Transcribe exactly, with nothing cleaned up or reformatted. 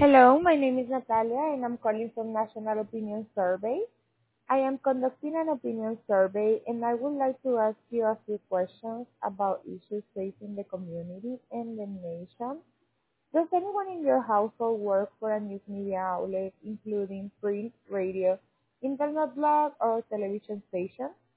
Hello, my name is Natalia and I'm calling from National Opinion Survey. I am conducting an opinion survey and I would like to ask you a few questions about issues facing the community and the nation. Does anyone in your household work for a news media outlet, including print, radio, internet blog, or television station?